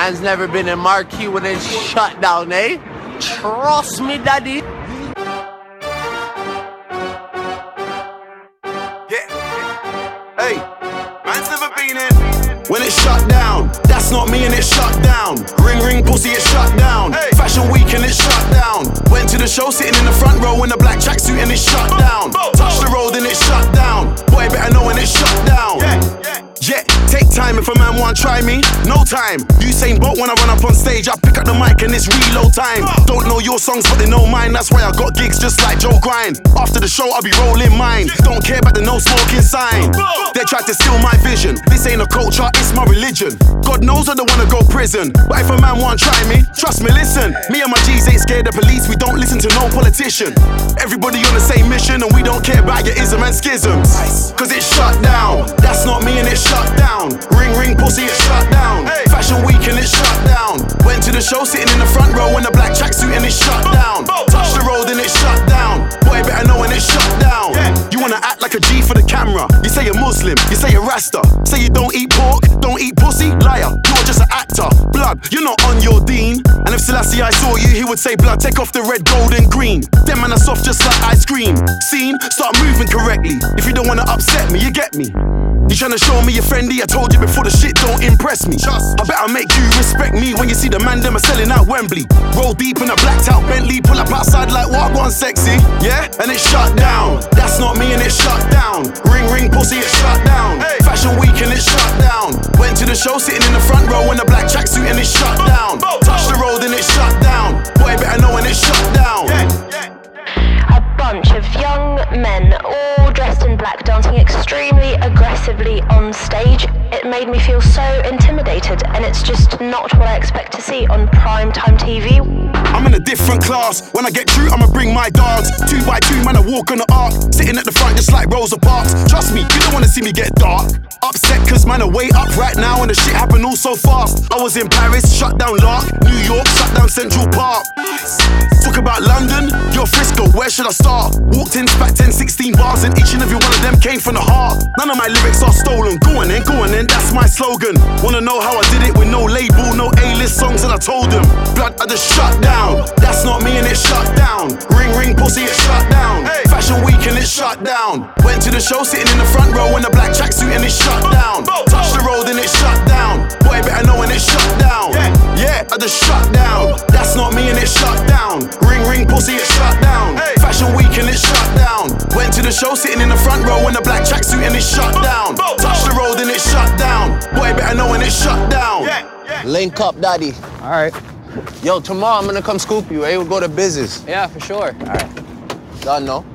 Man's never been in marquee when it's shut down, eh? Trust me, daddy. Yeah. Hey, man's never been in. When it's shut down, that's not me and it's shut down. Ring ring pussy, it's shut down. Hey. Fashion week and it's shut down. Went to the show sitting in the front row in a black tracksuit and it's shut down. Touch the road and it's shut down. Boy better know when it's shut down. Yeah, take time if a man want try me. No time. Usain Bolt when I run up on stage, I pick up the mic and it's reload time. Don't know your songs but they know mine. That's why I got gigs just like Joe Grind. After the show I'll be rolling mine. Don't care about the no smoking sign. They tried to steal my vision. This ain't a culture, it's my religion. God knows I don't wanna go prison, but if a man want try me, trust me, listen. Me and my G's ain't scared of police. We don't listen to no politician. Everybody on the same mission and we don't care about your ism and schisms. Cause it's shut down. That's not me and it's shut down. Ring ring pussy, it's shut down. Fashion week and it's shut down. Went to the show sitting in the front row in a black tracksuit and it's shut down. Touch the road and it's shut down. Boy better know when it's shut down. You wanna act like a G for the camera. You say you're Muslim, you say you're Rasta. Say you don't eat pork, don't eat pussy. Liar, you're just an actor. Blood, you're not on your dean. And if Selassie I saw you, he would say blood, take off the red, gold and green. Them man are soft just like ice cream. Scene, start moving correctly. If you don't wanna upset me, you get me. You tryna show me you're friendly? I told you before, the shit don't impress me. I better make you respect me when you see the man them are selling out Wembley. Roll deep in a blacked out Bentley, pull up outside like what one sexy. Yeah, and it's shut down. That's not me and it's shut down. Ring ring pussy, it's shut down. Fashion week and it's shut down. Went to the show sitting in the front row in a black tracksuit and it's shut down. Touch the road and it's shut down. Boy better know when it's shut down. A bunch of young men, all dressed in black, dancing extremely aggressively on stage. It made me feel so intimidated, and it's just not what I expect to see on primetime TV. I'm in a different class. When I get through, I'ma bring my dogs. 2 by 2, man, I walk on the arc. Sitting at the front just like Rosa Parks. Trust me, you don't wanna see me get dark. Upset cause man, are way up right now and the shit happened all so fast. I was in Paris, shut down Lark. New York, shut down Central Park. Talk about London, you're Frisco, where should I start? Walked in, spat 10, 16 bars and each and every one of them came from the heart. None of my lyrics are stolen. Go on then, that's my slogan. Wanna know how I did it with no label, no A-list songs, and I told them blood, I just shut down. That's not me and it's shut down. Ring ring pussy, it's shut down. Fashion week and it's shut down. Went to the show sitting in the front row in a black tracksuit and it's shut down. Touch the road and it's shut down. Boy better know when it's shut down. Yeah, I just shut down. That's not me and it's shut down. Ring ring pussy, it's shut down. Fashion week and it's shut down. Went to the show sitting in the front row in a black tracksuit and it's shut down. Touch the road and it's shut down. Boy better know when it's shut down. Link up, daddy. All right. Yo, tomorrow I'm gonna come scoop you, eh? We'll go to business. Yeah, for sure. All right. Done, no?